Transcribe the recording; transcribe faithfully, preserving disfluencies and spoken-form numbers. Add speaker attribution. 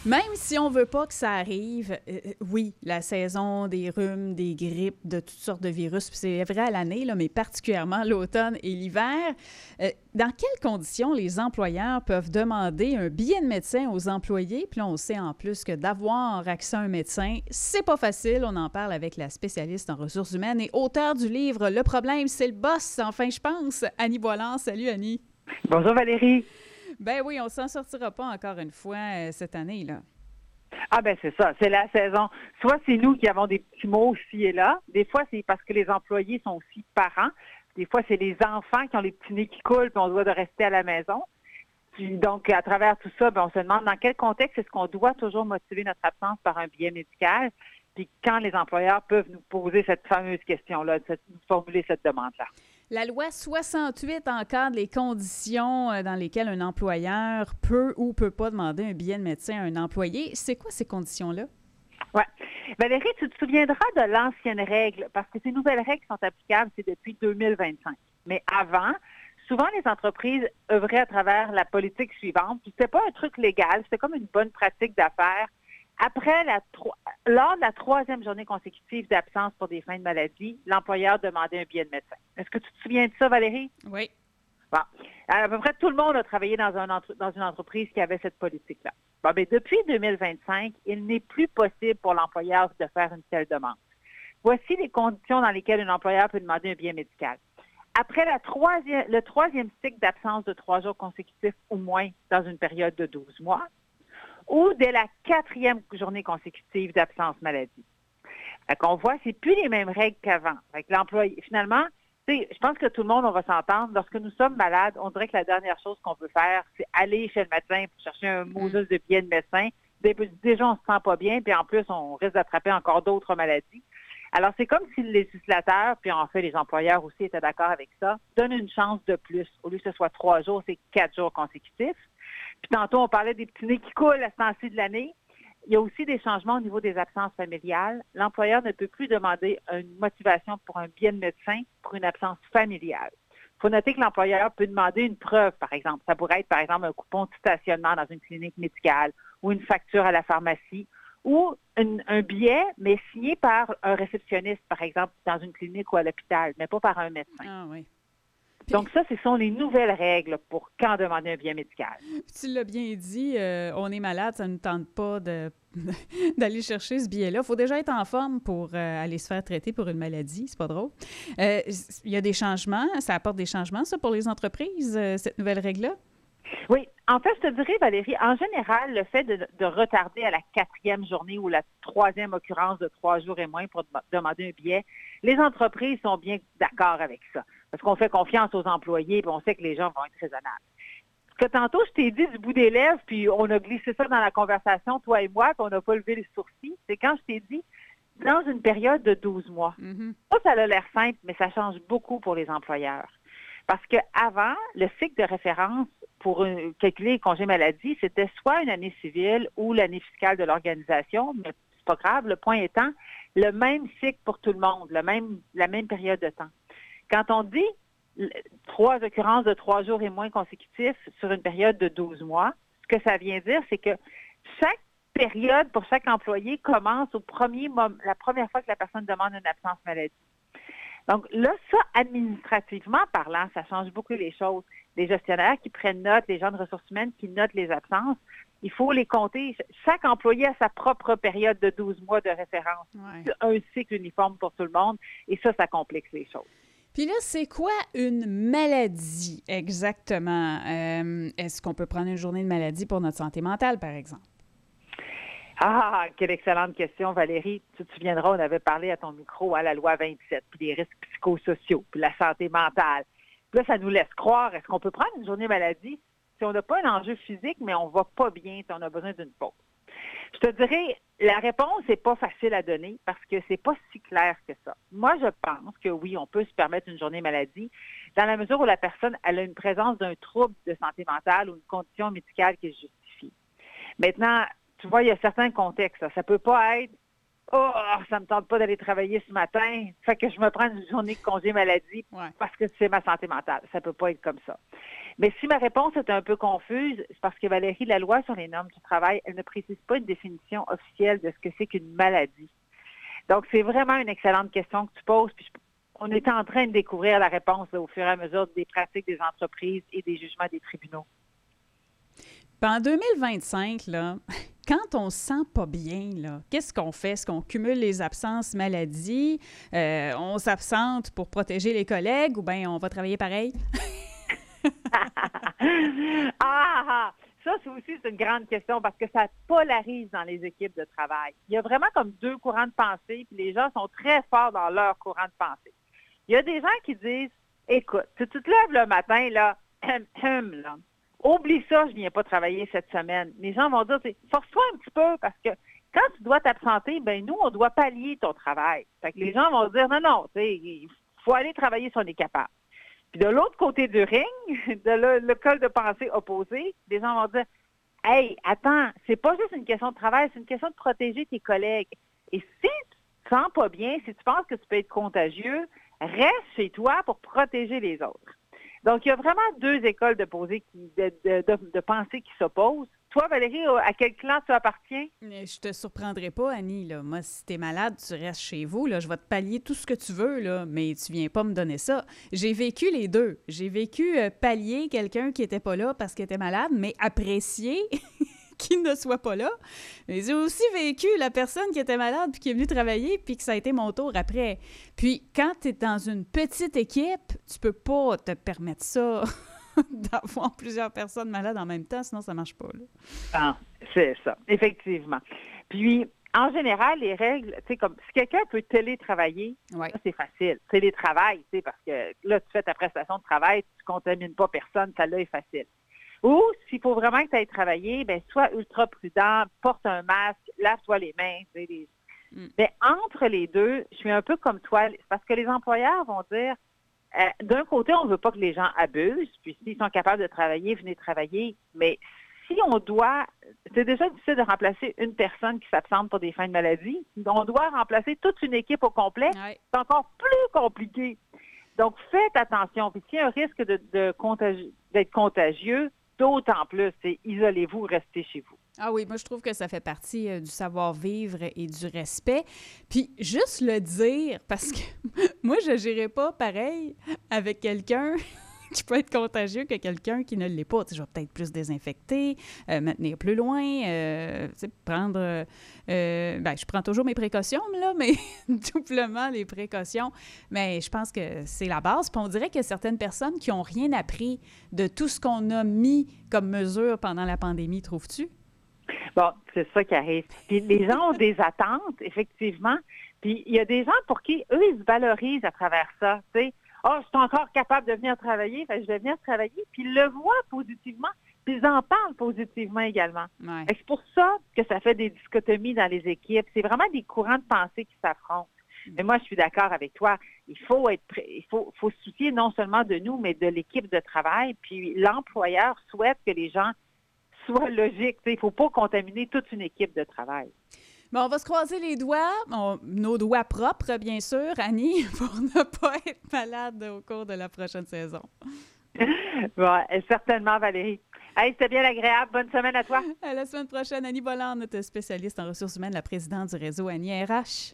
Speaker 1: Même si on veut pas que ça arrive, euh, oui, la saison des rhumes, des grippes, de toutes sortes de virus, puis c'est vrai à l'année, là, mais particulièrement l'automne et l'hiver, euh, dans quelles conditions les employeurs peuvent demander un billet de médecin aux employés? Puis là, on sait en plus que d'avoir accès à un médecin, c'est pas facile. On en parle avec la spécialiste en ressources humaines et auteure du livre « Le problème, c'est le boss », enfin, je pense, Annie Boiland. Salut, Annie.
Speaker 2: Bonjour Valérie.
Speaker 1: Ben oui, on s'en sortira pas encore une fois euh, cette année, là.
Speaker 2: Ah ben c'est ça, c'est la saison. Soit c'est nous qui avons des petits mots ci et là. Des fois, c'est parce que les employés sont aussi parents. Des fois, c'est les enfants qui ont les petits nez qui coulent puis on doit de rester à la maison. Puis, donc, à travers tout ça, ben, on se demande dans quel contexte est-ce qu'on doit toujours motiver notre absence par un billet médical. Puis quand les employeurs peuvent nous poser cette fameuse question-là, cette, nous formuler cette demande-là.
Speaker 1: La loi soixante-huit encadre les conditions dans lesquelles un employeur peut ou peut pas demander un billet de médecin à un employé. C'est quoi ces conditions-là?
Speaker 2: Oui. Valérie, tu te souviendras de l'ancienne règle, parce que ces nouvelles règles sont applicables, c'est depuis deux mille vingt-cinq. Mais avant, souvent les entreprises œuvraient à travers la politique suivante. Puis c'était pas un truc légal, c'était comme une bonne pratique d'affaires. Après la tro- lors de la troisième journée consécutive d'absence pour des fins de maladie, l'employeur demandait un billet de médecin. Est-ce que tu te souviens de ça, Valérie?
Speaker 1: Oui.
Speaker 2: Bon. À peu près tout le monde a travaillé dans, un entre- dans une entreprise qui avait cette politique-là. Bon, mais depuis deux mille vingt-cinq, il n'est plus possible pour l'employeur de faire une telle demande. Voici les conditions dans lesquelles un employeur peut demander un billet médical. Après la troisième, le troisième cycle d'absence de trois jours consécutifs au moins dans une période de douze mois, ou dès la quatrième journée consécutive d'absence maladie. Fait qu'on voit, c'est plus les mêmes règles qu'avant. Fait que l'employé, finalement, tu sais, je pense que tout le monde, on va s'entendre. Lorsque nous sommes malades, on dirait que la dernière chose qu'on veut faire, c'est aller chez le médecin pour chercher un mot juste de billet de médecin. Déjà, on se sent pas bien, puis en plus, on risque d'attraper encore d'autres maladies. Alors, c'est comme si le législateur, puis en fait, les employeurs aussi étaient d'accord avec ça, donne une chance de plus. Au lieu que ce soit trois jours, c'est quatre jours consécutifs. Puis tantôt, on parlait des petits nez qui coulent à ce temps-ci de l'année. Il y a aussi des changements au niveau des absences familiales. L'employeur ne peut plus demander une motivation pour un billet de médecin pour une absence familiale. Il faut noter que l'employeur peut demander une preuve, par exemple. Ça pourrait être, par exemple, un coupon de stationnement dans une clinique médicale ou une facture à la pharmacie ou une, un billet, mais signé par un réceptionniste, par exemple, dans une clinique ou à l'hôpital, mais pas par un médecin.
Speaker 1: Ah oui.
Speaker 2: Puis, donc ça, ce sont les nouvelles règles pour quand demander un billet médical.
Speaker 1: Tu l'as bien dit, euh, on est malade, ça ne nous tente pas de, d'aller chercher ce billet-là. Il faut déjà être en forme pour euh, aller se faire traiter pour une maladie, c'est pas drôle. Euh, Il y a des changements, ça apporte des changements, ça, pour les entreprises, euh, cette nouvelle règle-là?
Speaker 2: Oui. En fait, je te dirais, Valérie, en général, le fait de, de retarder à la quatrième journée ou la troisième occurrence de trois jours et moins pour de, demander un billet, les entreprises sont bien d'accord avec ça. Parce qu'on fait confiance aux employés et on sait que les gens vont être raisonnables. Ce que tantôt, je t'ai dit du bout des lèvres, puis on a glissé ça dans la conversation, toi et moi, puis on n'a pas levé les sourcils, c'est quand je t'ai dit, dans une période de douze mois.
Speaker 1: Mm-hmm.
Speaker 2: Ça, ça a l'air simple, mais ça change beaucoup pour les employeurs. Parce qu'avant, le cycle de référence pour un, calculer les congés maladie, c'était soit une année civile ou l'année fiscale de l'organisation, mais c'est pas grave, le point étant le même cycle pour tout le monde, le même, la même période de temps. Quand on dit trois occurrences de trois jours et moins consécutifs sur une période de douze mois, ce que ça vient dire, c'est que chaque période pour chaque employé commence au premier moment, la première fois que la personne demande une absence maladie. Donc là, ça, administrativement parlant, ça change beaucoup les choses. Les gestionnaires qui prennent note, les gens de ressources humaines qui notent les absences, il faut les compter. Chaque employé a sa propre période de douze mois de référence.
Speaker 1: Ouais.
Speaker 2: Un cycle uniforme pour tout le monde. Et ça, ça complique les choses.
Speaker 1: Puis là, c'est quoi une maladie exactement? Euh, est-ce qu'on peut prendre une journée de maladie pour notre santé mentale, par exemple?
Speaker 2: Ah, quelle excellente question, Valérie. Tu te souviendras, on avait parlé à ton micro à la loi vingt-sept, puis des risques psychosociaux, puis la santé mentale. Puis là, ça nous laisse croire, est-ce qu'on peut prendre une journée maladie si on n'a pas un enjeu physique, mais on ne va pas bien, si on a besoin d'une pause? Je te dirais, la réponse n'est pas facile à donner parce que c'est pas si clair que ça. Moi, je pense que oui, on peut se permettre une journée maladie dans la mesure où la personne elle a une présence d'un trouble de santé mentale ou une condition médicale qui est justifiée. Maintenant, tu vois, il y a certains contextes. Ça, ça peut pas être « Oh, ça me tente pas d'aller travailler ce matin, fait que je me prends une journée de congé maladie
Speaker 1: Ouais.
Speaker 2: parce que c'est ma santé mentale. » Ça peut pas être comme ça. Mais si ma réponse est un peu confuse, c'est parce que Valérie, la loi sur les normes du travail, elle ne précise pas une définition officielle de ce que c'est qu'une maladie. Donc, c'est vraiment une excellente question que tu poses. Puis je, on est en train de découvrir la réponse là, au fur et à mesure des pratiques des entreprises et des jugements des tribunaux.
Speaker 1: Puis en deux mille vingt-cinq, là, quand on se sent pas bien, là, qu'est-ce qu'on fait? Est-ce qu'on cumule les absences maladie? Euh, on s'absente pour protéger les collègues ou bien on va travailler pareil?
Speaker 2: ah, ah! Ça, c'est aussi c'est une grande question parce que ça polarise dans les équipes de travail. Il y a vraiment comme deux courants de pensée, puis les gens sont très forts dans leur courant de pensée. Il y a des gens qui disent, écoute, si tu te lèves le matin, là, hum, hum, là, oublie ça, je ne viens pas travailler cette semaine. Les gens vont dire, force-toi un petit peu parce que quand tu dois t'absenter, ben nous, on doit pallier ton travail. Fait que les gens vont dire, non, non, il faut aller travailler si on est capable. Puis de l'autre côté du ring, de l'école de pensée opposée, les gens vont dire, hey, attends, c'est pas juste une question de travail, c'est une question de protéger tes collègues. Et si tu te sens pas bien, si tu penses que tu peux être contagieux, reste chez toi pour protéger les autres. Donc, il y a vraiment deux écoles de, posée qui, de, de, de, de pensée qui s'opposent. Toi, Valérie, à quel clan tu appartiens?
Speaker 1: Je te surprendrai pas, Annie. Là. Moi, si t'es malade, tu restes chez vous. Là. Je vais te pallier tout ce que tu veux, là, mais tu viens pas me donner ça. J'ai vécu les deux. J'ai vécu euh, pallier quelqu'un qui était pas là parce qu'il était malade, mais apprécier qu'il ne soit pas là. Mais j'ai aussi vécu la personne qui était malade puis qui est venue travailler puis que ça a été mon tour après. Puis, quand tu es dans une petite équipe, tu peux pas te permettre ça. D'avoir plusieurs personnes malades en même temps, sinon ça marche pas. Là.
Speaker 2: Ah, c'est ça, effectivement. Puis, en général, les règles, tu sais, comme si quelqu'un peut télétravailler,
Speaker 1: ouais.
Speaker 2: ça, c'est facile. Télétravail, tu sais, parce que là, tu fais ta prestation de travail, tu ne contamines pas personne, ça là est facile. Ou, s'il faut vraiment que tu ailles travailler, bien, sois ultra prudent, porte un masque, lave-toi les mains, tu sais, les... mm. Mais entre les deux, je suis un peu comme toi, parce que les employeurs vont dire, Euh, d'un côté, on ne veut pas que les gens abusent, puis s'ils sont capables de travailler, venez travailler. Mais si on doit, c'est déjà difficile de remplacer une personne qui s'absente pour des fins de maladie. On doit remplacer toute une équipe au complet.
Speaker 1: Ouais.
Speaker 2: C'est encore plus compliqué. Donc, faites attention. Puis s'il y a un risque de, de contagi- d'être contagieux, d'autant plus, c'est isolez-vous, restez chez vous.
Speaker 1: Ah oui, moi, je trouve que ça fait partie euh, du savoir-vivre et du respect. Puis, juste le dire, parce que moi, je n'irai pas pareil avec quelqu'un qui peut être contagieux que quelqu'un qui ne l'est pas. Tu sais, je vais peut-être plus désinfecter, euh, me tenir plus loin, euh, tu sais, prendre... Euh, euh, ben, je prends toujours mes précautions, là, mais doublement les précautions. Mais je pense que c'est la base. Puis on dirait qu'il y a certaines personnes qui n'ont rien appris de tout ce qu'on a mis comme mesure pendant la pandémie, trouves-tu?
Speaker 2: Bon, c'est ça qui arrive. Puis les gens ont des attentes, effectivement. Puis il y a des gens pour qui, eux, ils se valorisent à travers ça. Tu sais, oh, je suis encore capable de venir travailler, fait que je vais venir travailler. Puis ils le voient positivement, puis ils en parlent positivement également.
Speaker 1: Ouais.
Speaker 2: C'est pour ça que ça fait des dichotomies dans les équipes. C'est vraiment des courants de pensée qui s'affrontent. Mm. Mais moi, je suis d'accord avec toi. Il faut être, il faut, faut se soucier non seulement de nous, mais de l'équipe de travail. Puis l'employeur souhaite que les gens soit logique. Il ne faut pas contaminer toute une équipe de travail.
Speaker 1: Bon, on va se croiser les doigts, on, nos doigts propres, bien sûr, Annie, pour ne pas être malade au cours de la prochaine saison.
Speaker 2: Bon, certainement, Valérie. Hey, c'était bien agréable. Bonne semaine à toi.
Speaker 1: À la semaine prochaine, Annie Bolland, notre spécialiste en ressources humaines, la présidente du réseau Annie R H.